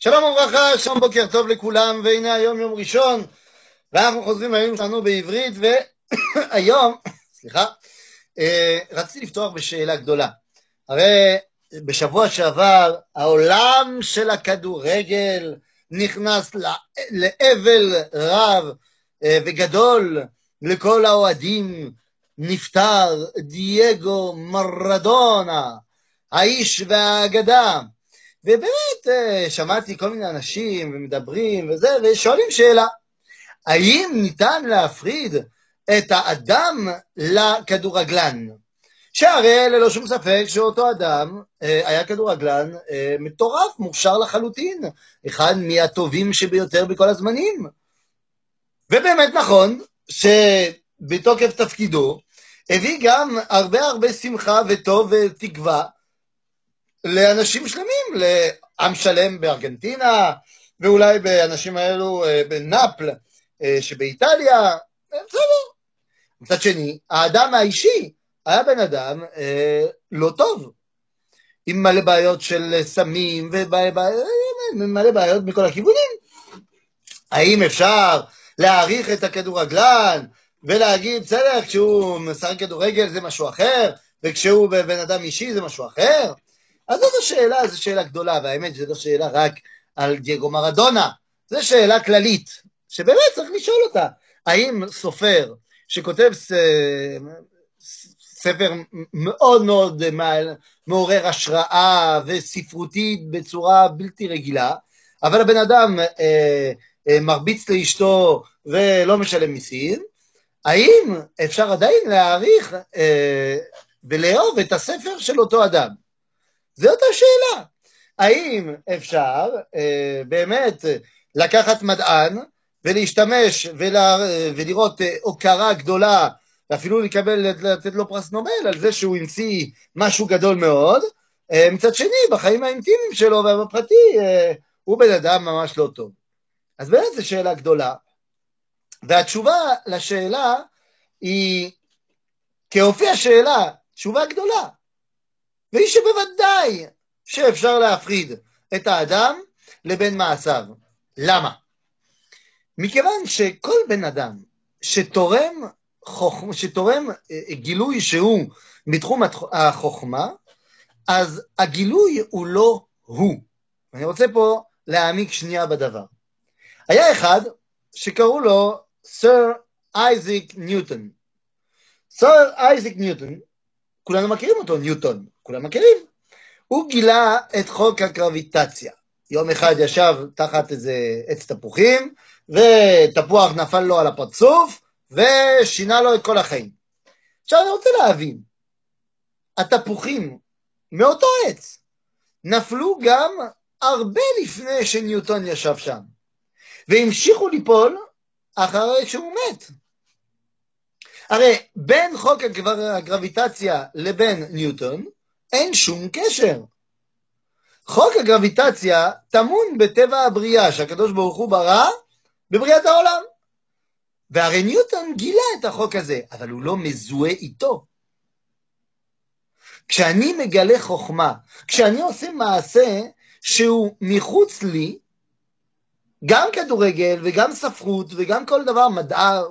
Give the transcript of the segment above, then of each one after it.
שלום וברכה, שלום בוקר טוב לכולם, והנה היום יום ראשון, ואנחנו חוזרים ליום שלנו בעברית, והיום, סליחה, רציתי לפתוח בשאלה גדולה. הרי בשבוע שעבר העולם של הכדורגל נכנס לאבל רב וגדול לכל האוהדים. נפטר דייגו מרדונה, האיש והאגדה. ובאמת שמעתי כל מיני אנשים ומדברים וזה, ושואלים שאלה, האם ניתן להפריד את האדם לכדורגלן? שהרי ללא שום ספק שאותו אדם היה כדורגלן מטורף, מוכשר לחלוטין, אחד מהטובים שביותר בכל הזמנים. ובאמת נכון שבתוקף תפקידו הביא גם הרבה שמחה וטוב ותקווה לאנשים שלמים, לעם שלם בארגנטינה, ואולי באנשים האלו בנפל שבאיטליה, בסדר. מצד שני, האדם האישי היה בן אדם לא טוב, עם מלא בעיות של סמים, ומלא בעיות מכל הכיוונים. האם אפשר להעריך את הכדורגלן, ולהגיד, בסדר, כשהוא משחק כדורגל זה משהו אחר, וכשהוא בן אדם אישי זה משהו אחר? אז זאת השאלה, זו שאלה גדולה, והאמת שזו שאלה רק על דייגו מרדונה, זו שאלה כללית, שבאמת צריך לשאול אותה, האם סופר שכותב ספר מאוד מאוד מעורר השראה וספרותית בצורה בלתי רגילה, אבל הבן אדם מרביץ לאשתו ולא משלם מיסים, האם אפשר עדיין להעריך ולאהוב את הספר של אותו אדם? זאת השאלה. האם אפשר באמת לקחת מדען ולהשתמש ולראות הוקרה גדולה, ואפילו לתת לו פרס נובל על זה שהוא המציא משהו גדול מאוד, מצד שני בחיים האינטימיים שלו ובפרטי הוא בן אדם ממש לא טוב? אז באמת זו שאלה גדולה, והתשובה לשאלה היא כאופי השאלה תשובה גדולה, והיא שבוודאי שאפשר להפריד את האדם לבין מעשיו. למה? מכיוון שכל בן אדם שתורם גילוי שהוא מתחום החוכמה, אז הגילוי הוא לא הוא. אני רוצה פה להעמיק שנייה בדבר. היה אחד שקראו לו סר אייזק ניוטון. סר אייזק ניוטון, כולנו מכירים אותו, ניוטון, כולם מכירים. הוא גילה את חוק הגרביטציה. יום אחד ישב תחת איזה עץ תפוחים, ותפוח נפל לו על הפרצוף, ושינה לו את כל החיים. עכשיו אני רוצה להבין, התפוחים מאותו עץ נפלו גם הרבה לפני שניוטון ישב שם, והמשיכו ליפול אחרי שהוא מת. הרי בין חוק הגרביטציה לבין ניוטון אין שום קשר. חוק הגרביטציה טמון בטבע הבריאה שהקדוש ברוך הוא ברא בבריאת העולם. והרי ניוטון גילה את החוק הזה, אבל הוא לא מזוהה איתו. כשאני מגלה חוכמה, כשאני עושה מעשה שהוא מחוץ לי, גם כדורגל וגם ספרות וגם כל דבר מדע,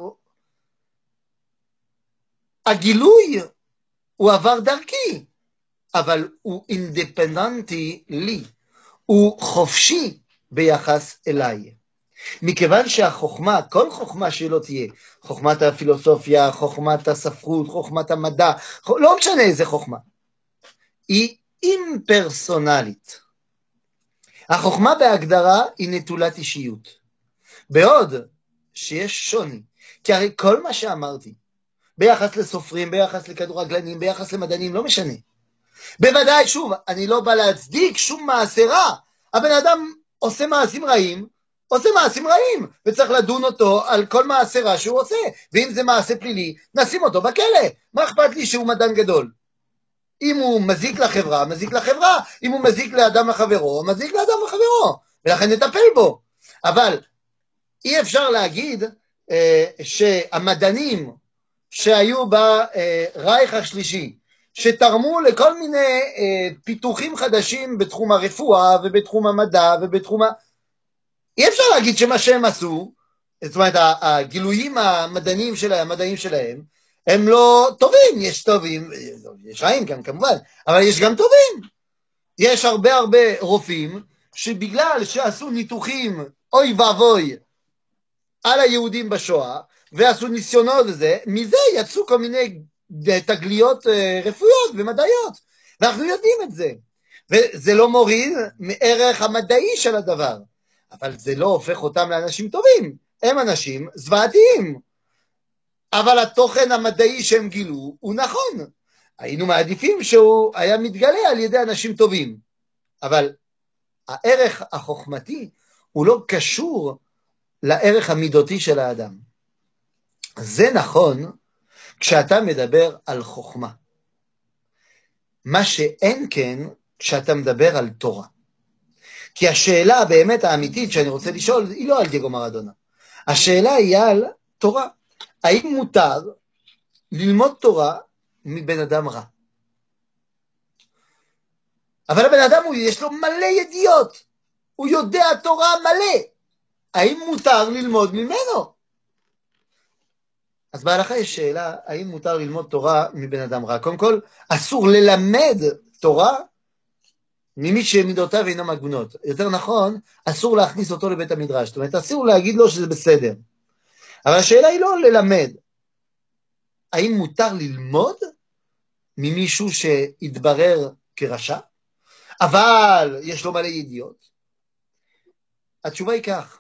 הגילוי הוא עבר דרכי, אבל הוא אינדפנדנטי לי, הוא חופשי ביחס אליי. מכיוון שהחוכמה, כל חוכמה שלא תהיה, חוכמת הפילוסופיה, חוכמת הספרות, חוכמת המדע, לא משנה איזה חוכמה, היא אימפרסונלית. החוכמה בהגדרה היא נטולת אישיות. בעוד שיש שוני, כי הרי כל מה שאמרתי, ביחס לסופרים, ביחס לכדורגלנים, ביחס למדענים, לא משנה. בוודאי, שוב, אני לא בא להצדיק שום מעשה רע. הבן אדם עושה מעשים רעים, וצריך לדון אותו על כל מעשה רע שהוא עושה. ואם זה מעשה פלילי, נשים אותו בכלא. מה אכפת לי שהוא מדען גדול? אם הוא מזיק לחברה, מזיק לחברה. אם הוא מזיק לאדם לחברו, מזיק לאדם לחברו. ולכן נטפל בו. אבל אי אפשר להגיד שהמדענים שהיו ברייך השלישי, שתרמו לכל מיני פיתוחים חדשים בתחום הרפואה ובתחום המדע ובתחום אי אפשר להגיד שמה שהם עשו, זאת אומרת, הגילויים המדעיים שלהם, הם לא טובים, יש טובים, יש רעים גם כמובן, אבל יש גם טובים. יש הרבה רופאים שבגלל שעשו ניתוחים אוי ואבוי על היהודים בשואה, ועשו ניסיונות לזה, מזה יצאו כל מיני תגליות רפואיות ומדעיות, ואנחנו יודעים את זה, וזה לא מוריד מערך המדעי של הדבר, אבל זה לא הופך אותם לאנשים טובים, הם אנשים זוועתיים, אבל התוכן המדעי שהם גילו הוא נכון, היינו מעדיפים שהוא היה מתגלה על ידי אנשים טובים, אבל הערך החוכמתי הוא לא קשור לערך המידותי של האדם. זה נכון כשאתה מדבר על חוכמה. מה שאין כן כשאתה מדבר על תורה. כי השאלה באמת האמיתית שאני רוצה לשאול היא לא על דייגו מרדונה. השאלה היא על תורה. האם מותר ללמוד תורה מבן אדם רע? אבל הבן אדם יש לו מלא ידיעות. הוא יודע תורה מלא. האם מותר ללמוד ממנו? אז בהלכה יש שאלה, האם מותר ללמוד תורה מבן אדם רע? קודם כל, אסור ללמד תורה ממי שמידותיו אינם הגונות. יותר נכון, אסור להכניס אותו לבית המדרש. זאת אומרת, אסור להגיד לו שזה בסדר. אבל השאלה היא לא ללמד. האם מותר ללמוד ממישהו שהתברר כרשע, אבל יש לו מלא ידיעות? התשובה היא כך.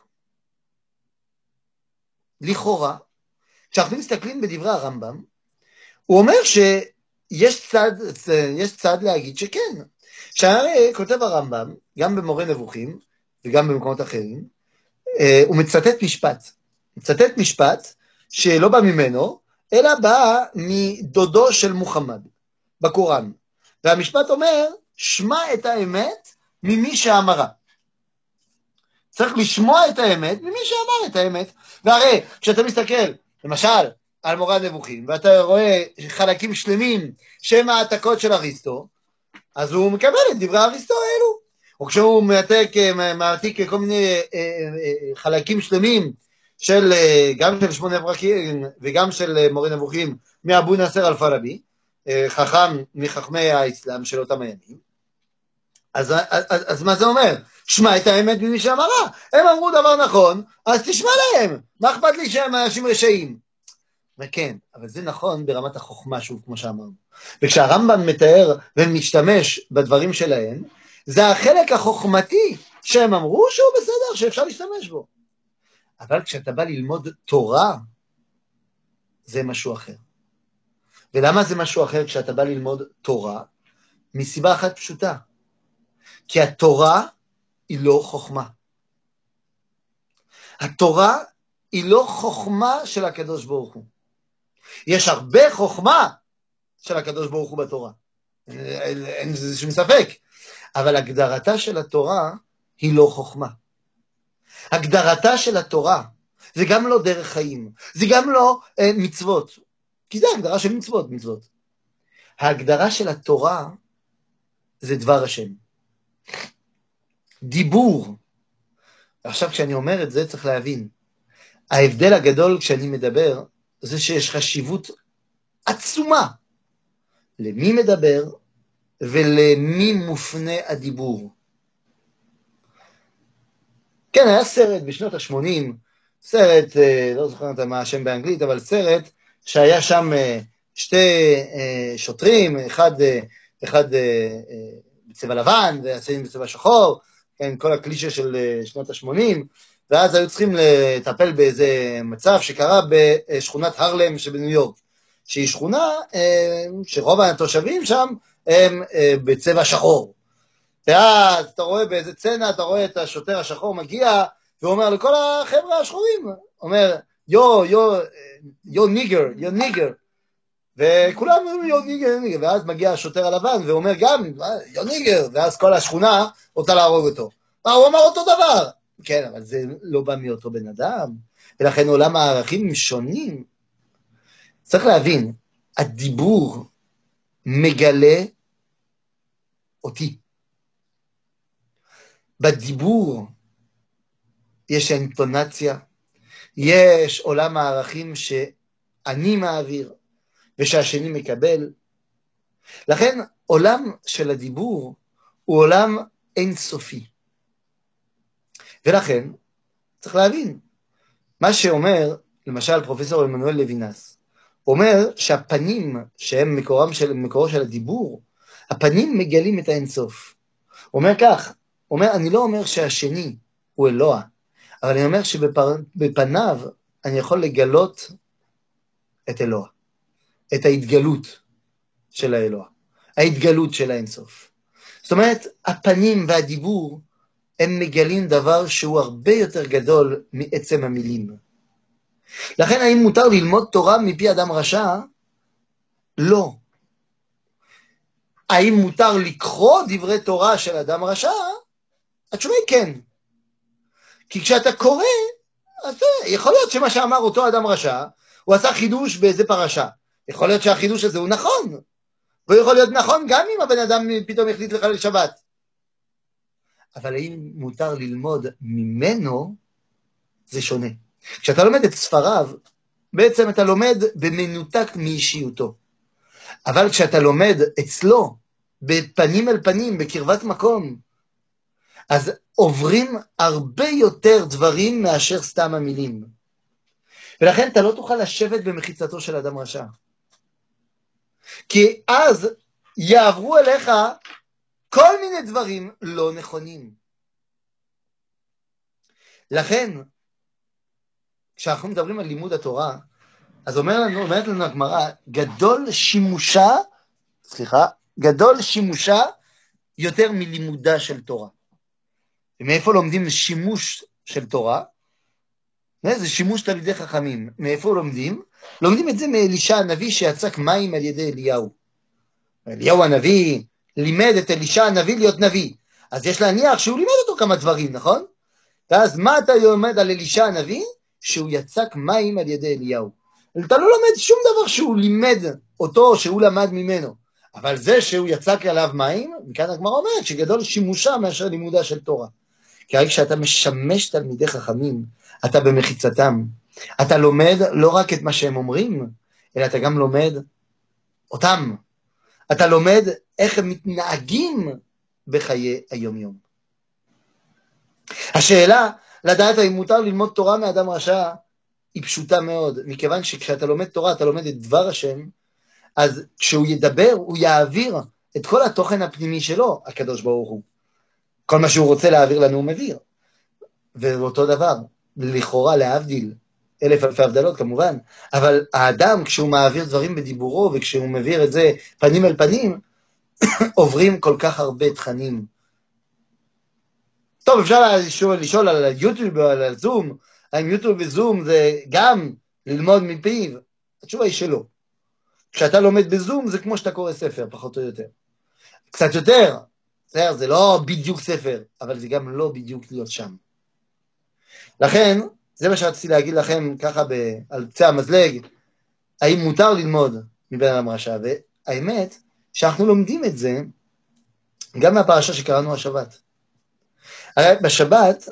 לכאורה, כשאנחנו מסתכלים בדברי הרמב"ם, הוא אומר שיש צד להגיד שכן. שהרי כותב הרמב"ם, גם במורה נבוכים, וגם במקומות אחרים, הוא מצטט משפט שלא בא ממנו, אלא בא מדודו של מוחמד, בקוראן. והמשפט אומר, שמע את האמת ממי שאמרה. צריך לשמוע את האמת ממי שאמר את האמת. והרי כשאתה מסתכל, למשל, על מורה נבוכים, ואתה רואה חלקים שלמים שהם העתקות של אריסטו, אז הוא מקבל את דברי אריסטו האלו. או כשהוא מעתיק כל מיני חלקים שלמים של גם של שמונה פרקים וגם של מורה נבוכים מאבו נאסר אל-פאראבי, חכם מחכמי האסלאם של אותם הימים. אז מה זה אומר? שמע את האמת ממי שאמרה. הם אמרו דבר נכון, אז תשמע להם. מה אכפת לי שהם אנשים רשעים? וכן, אבל זה נכון ברמת החוכמה, שוב, כמו שאמרנו. וכשהרמב"ם מתאר ומשתמש בדברים שלהם, זה החלק החוכמתי שהם אמרו שהוא בסדר, שאפשר להשתמש בו. אבל כשאתה בא ללמוד תורה, זה משהו אחר. ולמה זה משהו אחר כשאתה בא ללמוד תורה? מסיבה אחת פשוטה. כי התורה היא לא חוכמה. התורה היא לא חוכמה של הקדוש ברוך הוא. יש הרבה חוכמה של הקדוש ברוך הוא בתורה. אין שום ספק. אבל הגדרתה של התורה היא לא חוכמה. הגדרתה של התורה זה גם לא דרך חיים. זה גם לא מצוות. כי זה הגדרה של מצוות. ההגדרה של התורה זה דבר השם. דיבור. עכשיו כשאני אומר את זה צריך להבין. ההבדל הגדול כשאני מדבר זה שיש חשיבות עצומה למי מדבר ולמי מופנה הדיבור. כן, היה סרט בשנות ה-80, סרט, לא זוכר מה השם באנגלית, אבל סרט שהיה שם שתי שוטרים, אחד בצבע לבן והשני בצבע שחור, כן, כל הקלישה של שנות ה-80, ואז היו צריכים לטפל באיזה מצב שקרה בשכונת הרלם שבניו יורק, שהיא שכונה שרוב התושבים שם הם בצבע שחור. ואז אתה רואה באיזה צנע, אתה רואה את השוטר השחור מגיע, ואומר לכל החבר'ה השחורים, אומר, יו ניגר, וכולם אומרים יו ניגר, ואז מגיע השוטר הלבן, ואומר גם, יו ניגר, ואז כל השכונה רוצה להרוג אותו. הוא אמר אותו דבר. כן, אבל זה לא בא מאותו בן אדם, ולכן עולם הערכים שונים. צריך להבין, הדיבור מגלה אותי. בדיבור יש אינטונציה, יש עולם הערכים שאני מעביר ושהשני מקבל. לכן עולם של הדיבור הוא עולם אינסופי. ולכן צריך להבין, מה שאומר למשל פרופסור עמנואל לוינס, אומר שהפנים שהם מקורו של הדיבור, הפנים מגלים את האינסוף. הוא אומר כך, אני לא אומר שהשני הוא אלוה, אבל אני אומר שבפניו אני יכול לגלות את אלוה, את ההתגלות של האלוה, ההתגלות של האינסוף. זאת אומרת, הפנים והדיבור הם מגלים דבר שהוא הרבה יותר גדול מעצם המילים. לכן האם מותר ללמוד תורה מפי אדם רשע? לא. האם מותר לקרוא דברי תורה של אדם רשע? התשובה היא כן. כי כשאתה קורא, אז יכול להיות שמה שאמר אותו אדם רשע, הוא עשה חידוש באיזה פרשה. יכול להיות שהחידוש הזה הוא נכון. והוא יכול להיות נכון גם אם הבן אדם פתאום החליט לחלל שבת. אבל האם מותר ללמוד ממנו? זה שונה. כשאתה לומד את ספריו, בעצם אתה לומד במנותק מאישיותו. אבל כשאתה לומד אצלו, בפנים אל פנים, בקרבת מקום, אז עוברים הרבה יותר דברים מאשר סתם המילים. ולכן אתה לא תוכל לשבת במחיצתו של אדם רשע. כי אז יעברו אליך כל מיני דברים לא נכונים. לכן, כשאנחנו מדברים על לימוד התורה, אז אומרת לנו הגמרא, גדול שימושה יותר מלימודה של תורה. ומאיפה לומדים שימוש של תורה? זה שימוש תלמידי חכמים. מאיפה לומדים? לומדים את זה מאלישע הנביא שיצק מים על ידי אליהו. אליהו הנביא לימד את אלישע הנביא להיות נביא. אז יש להניח שהוא לימד אותו כמה דברים, נכון? ואז מה אתה לומד על אלישע הנביא? שהוא יצק מים על ידי אליהו. אתה לא לומד שום דבר שהוא לימד אותו, שהוא למד ממנו. אבל זה שהוא יצק עליו מים, מכאן הגמרא אומרת שגדול שימושה מאשר לימודה של תורה. כי הרי כשאתה משמש תלמידי חכמים, אתה במחיצתם. אתה לומד לא רק את מה שהם אומרים, אלא אתה גם לומד אותם. אתה לומד איך הם מתנהגים בחיי היום-יום. השאלה, לדעת האם מותר ללמוד תורה מאדם רשע, היא פשוטה מאוד, מכיוון שכשאתה לומד תורה, אתה לומד את דבר השם, אז כשהוא ידבר, הוא יעביר את כל התוכן הפנימי שלו, הקדוש ברוך הוא. כל מה שהוא רוצה להעביר לנו הוא מביא. ואותו דבר, לכאורה להבדיל, אלף אלפי הבדלות כמובן, אבל האדם כשהוא מעביר דברים בדיבורו, וכשהוא מעביר את זה פנים אל פנים, עוברים כל כך הרבה תכנים. טוב, אפשר לשאול על היוטיוב או על הזום, האם יוטיוב וזום זה גם ללמוד מפיו? התשובה היא שלא. כשאתה לומד בזום זה כמו שאתה קורא ספר, פחות או יותר. קצת יותר, זה לא בדיוק ספר, אבל זה גם לא בדיוק להיות שם. לכן, זה מה שרציתי להגיד לכם ככה על קצה המזלג, האם מותר ללמוד מבן אדם רשע, והאמת שאנחנו לומדים את זה גם מהפרשה שקראנו השבת. הרי בשבת,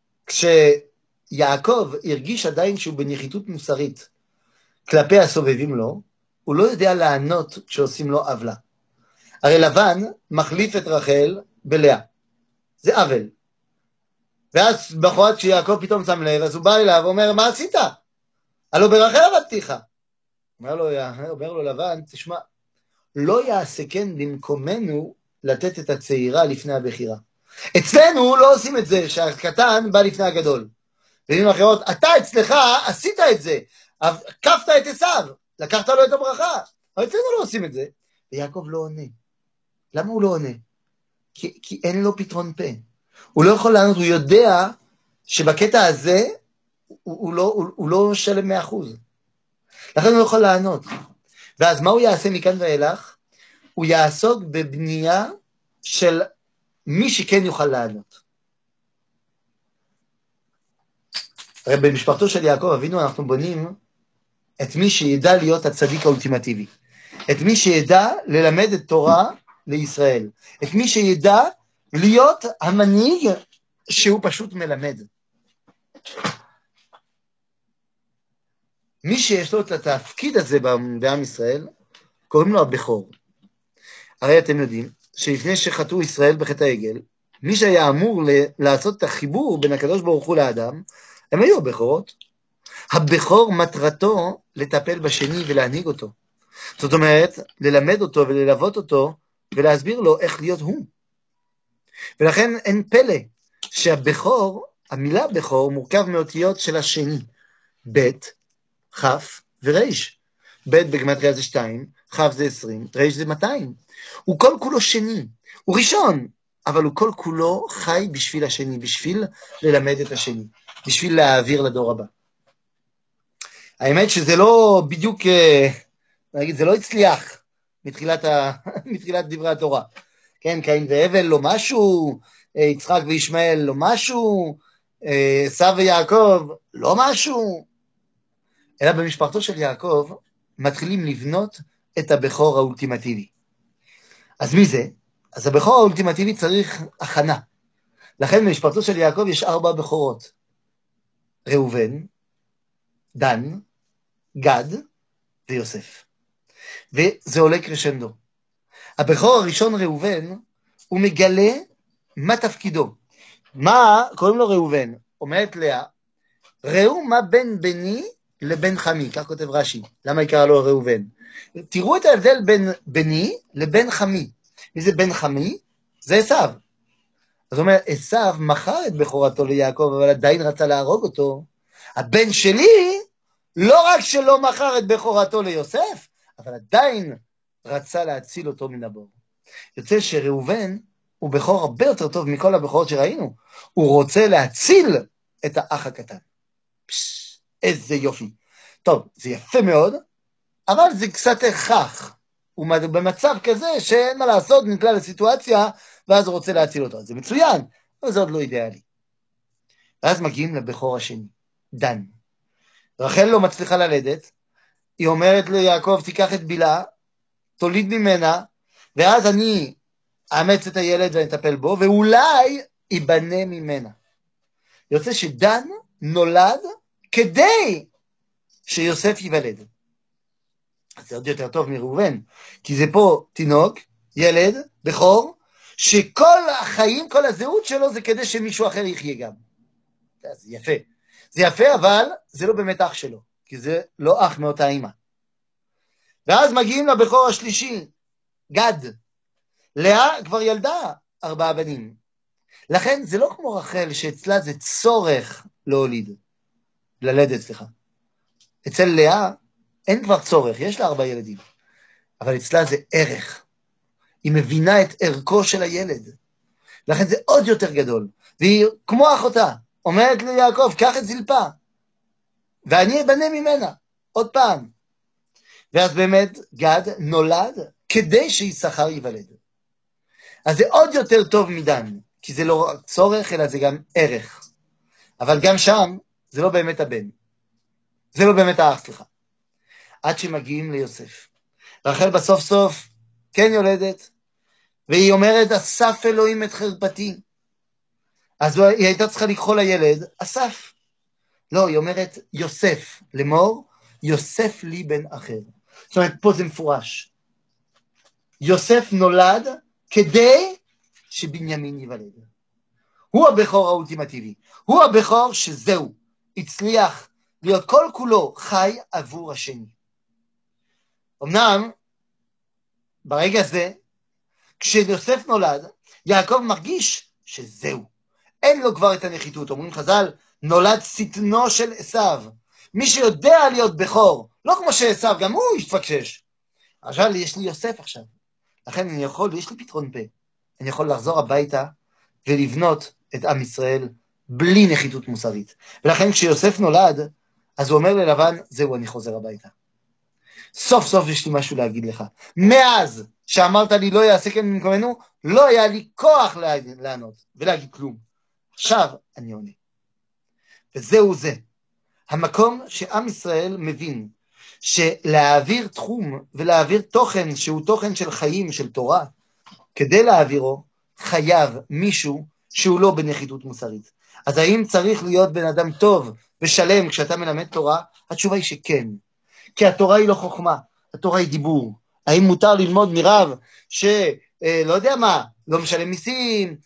כשיעקב הרגיש עדיין שהוא בנחיתות מוסרית כלפי הסובבים לו, הוא לא יודע לענות כשעושים לו עוולה. הרי לבן מחליף את רחל בלאה. זה עוול. ואז בחורת שיעקב פתאום שם לב, אז הוא בא אליו ואומר, מה עשית? הלא ברחל עבדתיך. אומר לו לבן, תשמע, לא יעשה כן במקומנו לתת את הצעירה לפני הבחירה. אצלנו לא עושים את זה, שהקטן בא לפני הגדול. במילים אחרות, אתה אצלך עשית את זה, קפת את עשיו, לקחת לו את הברכה. אבל אצלנו לא עושים את זה. ויעקב לא עונה. למה הוא לא עונה? כי אין לו פתרון פה. הוא לא יכול לענות, הוא יודע שבקטע הזה הוא לא שלם 100%. לכן הוא לא יכול לענות. ואז מה הוא יעשה מכאן ואילך? הוא יעסוק בבנייה של מי שכן יוכל לענות. הרי במשפחתו של יעקב אבינו אנחנו בונים את מי שידע להיות הצדיק האולטימטיבי. את מי שידע ללמד את תורה לישראל, את מי שידע להיות המנהיג שהוא פשוט מלמד. מי שיש לו את התפקיד הזה בעם ישראל, קוראים לו הבכור. הרי אתם יודעים שלפני שחטאו ישראל בחטא העגל, מי שהיה אמור לעשות את החיבור בין הקדוש ברוך הוא לאדם, הם היו הבכורות. הבכור מטרתו לטפל בשני ולהנהיג אותו. זאת אומרת, ללמד אותו וללוות אותו ולהסביר לו איך להיות הוא. ולכן אין פלא שהבכור, המילה בכור מורכב מאותיות של השני, ב', כ' ור'. ב' בגמטריה זה 2, כ' זה 20, ר' זה 200. הוא כל כולו שני, הוא ראשון, אבל הוא כל כולו חי בשביל השני, בשביל ללמד את השני, בשביל להעביר לדור הבא. האמת שזה לא בדיוק, נגיד, זה לא הצליח מתחילת דברי התורה. כן, קין והבל לא משהו, יצחק וישמעאל לא משהו, עשיו ויעקב לא משהו, אלא במשפחתו של יעקב מתחילים לבנות את הבכור האולטימטיבי. אז מי זה? אז הבכור האולטימטיבי צריך הכנה. לכן במשפחתו של יעקב יש 4 בכורות. ראובן, דן, גד ויוסף. וזה עולה קרשנדו. הבכור הראשון ראובן, הוא מגלה מה תפקידו. מה קוראים לו ראובן? אומרת לאה, ראו מה בין בני לבין חמי, כך כותב רש"י. למה יקרא לו ראובן? תראו את ההבדל בין בני לבין חמי. מי זה בן חמי? זה עשיו. אז הוא אומר, עשיו מכר את בכורתו ליעקב, אבל עדיין רצה להרוג אותו. הבן שלי לא רק שלא מכר את בכורתו ליוסף, אבל עדיין רצה להציל אותו מן הבור. יוצא שראובן הוא בכור הרבה יותר טוב מכל הבכורות שראינו. הוא רוצה להציל את האח הקטן. איזה יופי. טוב, זה יפה מאוד, אבל זה קצת הכרח. הוא במצב כזה שאין מה לעשות, נקלע לסיטואציה, ואז הוא רוצה להציל אותו. זה מצוין, אבל זה עוד לא אידיאלי. ואז מגיעים לבכור השני, דן. רחל לא מצליחה ללדת, היא אומרת ליעקב, תיקח את בילה, תוליד ממנה, ואז אני אאמץ את הילד ואני אטפל בו, ואולי ייבנה ממנה. יוצא שדן נולד כדי שיוסף ייוולד. אז זה עוד יותר טוב מראובן, כי זה פה תינוק, ילד, בכור, שכל החיים, כל הזהות שלו זה כדי שמישהו אחר יחיה גם. זה יפה. זה יפה, אבל זה לא באמת אח שלו, כי זה לא אח מאותה אימא. ואז מגיעים לבכור השלישי, גד. לאה כבר ילדה 4 בנים. לכן זה לא כמו רחל שאצלה זה צורך ללדת, סליחה. אצל לאה אין כבר צורך, יש לה 4 ילדים. אבל אצלה זה ערך. היא מבינה את ערכו של הילד. לכן זה עוד יותר גדול. והיא כמו אחותה, אומרת ליעקב, קח את זלפה, ואני אבנה ממנה, עוד פעם. ואז באמת גד נולד כדי שיששכר ייוולד. אז זה עוד יותר טוב מדן, כי זה לא רק צורך, אלא זה גם ערך. אבל גם שם, זה לא באמת הבן. זה לא באמת האח, סליחה. עד שמגיעים ליוסף. רחל בסוף סוף כן יולדת, והיא אומרת, אסף אלוהים את חרפתי. אז היא הייתה צריכה לקרוא לילד, אסף. לא, היא אומרת, יוסף, לאמור, יוסף לי בן אחר. זאת אומרת, פה זה מפורש. יוסף נולד כדי שבנימין ייוולד. הוא הבכור האולטימטיבי. הוא הבכור שזהו, הצליח להיות כל כולו חי עבור השני. אמנם, ברגע זה, כשיוסף נולד, יעקב מרגיש שזהו. אין לו כבר את הנחיתות. אומרים חז"ל, נולד שטנו של עשיו. מי שיודע להיות בכור, לא כמו שעשיו, גם הוא יתפקשש. עכשיו יש לי יוסף עכשיו. לכן יש לי פתרון פה. אני יכול לחזור הביתה ולבנות את עם ישראל בלי נחיתות מוסרית. ולכן כשיוסף נולד, אז הוא אומר ללבן, זהו, אני חוזר הביתה. סוף סוף יש לי משהו להגיד לך. מאז שאמרת לי לא יעשה כן במקומנו, לא היה לי כוח לענות ולהגיד כלום. עכשיו אני עונה. וזהו זה. המקום שעם ישראל מבין שלהעביר תחום ולהעביר תוכן שהוא תוכן של חיים, של תורה, כדי להעבירו, חייב מישהו שהוא לא בנחיתות מוסרית. אז האם צריך להיות בן אדם טוב ושלם כשאתה מלמד תורה? התשובה היא שכן. כי התורה היא לא חוכמה, התורה היא דיבור. האם מותר ללמוד מרב שלא יודע מה, לא משלם מיסים,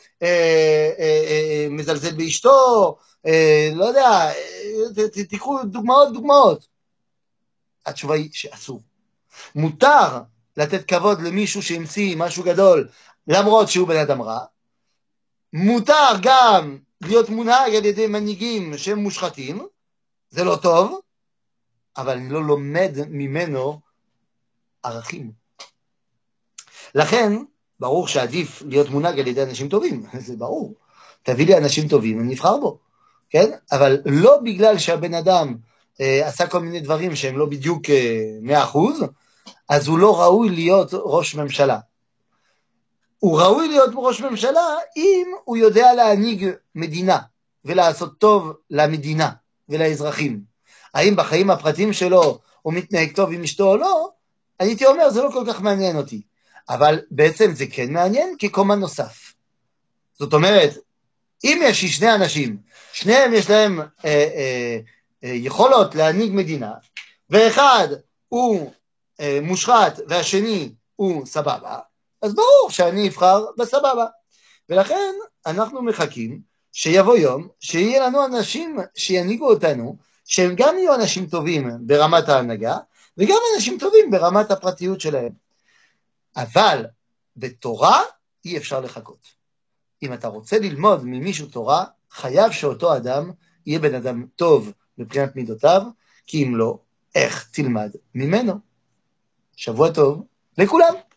מזלזל באשתו, לא יודע, תיקחו דוגמאות. התשובה היא שאסור. מותר לתת כבוד למישהו שהמציא משהו גדול, למרות שהוא בן אדם רע. מותר גם להיות מונהג על ידי מנהיגים שהם מושחתים, זה לא טוב, אבל אני לא לומד ממנו ערכים. לכן, ברור שעדיף להיות מונהג על ידי אנשים טובים, זה ברור. תביא לי אנשים טובים, אני נבחר בו, כן? אבל לא בגלל שהבן אדם עשה כל מיני דברים שהם לא בדיוק 100%, אז הוא לא ראוי להיות ראש ממשלה. הוא ראוי להיות ראש ממשלה אם הוא יודע להנהיג מדינה, ולעשות טוב למדינה ולאזרחים. האם בחיים הפרטיים שלו הוא מתנהג טוב עם אשתו או לא, הייתי אומר, זה לא כל כך מעניין אותי. אבל בעצם זה כן מעניין כקומה נוסף. זאת אומרת, אם יש שני אנשים, שניהם יש להם יכולות להנהיג מדינה, ואחד הוא מושחת והשני הוא סבבה, אז ברור שאני אבחר בסבבה. ולכן אנחנו מחכים שיבוא יום שיהיה לנו אנשים שינהיגו אותנו, שהם גם יהיו אנשים טובים ברמת ההנהגה, וגם אנשים טובים ברמת הפרטיות שלהם. אבל בתורה אי אפשר לחכות. אם אתה רוצה ללמוד ממישהו תורה, חייב שאותו אדם יהיה בן אדם טוב מבחינת מידותיו, כי אם לא, איך תלמד ממנו? שבוע טוב לכולם.